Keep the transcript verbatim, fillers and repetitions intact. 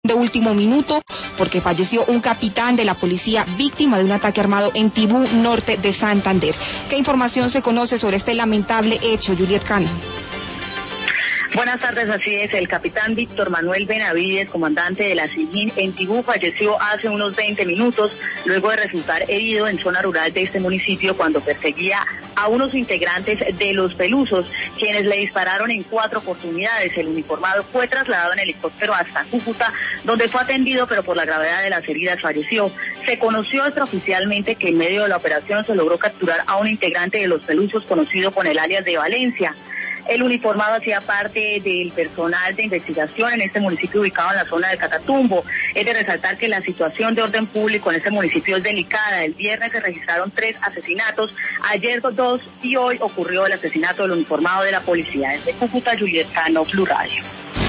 de último minuto porque falleció un capitán de la policía víctima de un ataque armado en Tibú, norte de Santander. ¿Qué información se conoce sobre este lamentable hecho, Juliet Cano? Buenas tardes, así es. El capitán Víctor Manuel Benavides, comandante de la SIGIN en Tibú, falleció hace unos veinte minutos luego de resultar herido en zona rural de este municipio cuando perseguía a unos integrantes de Los Pelusos, quienes le dispararon en cuatro oportunidades. El uniformado fue trasladado en helicóptero hasta Cúcuta, donde fue atendido, pero por la gravedad de las heridas falleció. Se conoció extraoficialmente que en medio de la operación se logró capturar a un integrante de Los Pelusos conocido con el alias de Valencia. El uniformado hacía parte del personal de investigación en este municipio ubicado en la zona de Catatumbo. Es de resaltar que la situación de orden público en este municipio es delicada. El viernes se registraron tres asesinatos, ayer dos y hoy ocurrió el asesinato del uniformado de la policía. Desde Cúcuta, Juliet Cano, Blue Radio.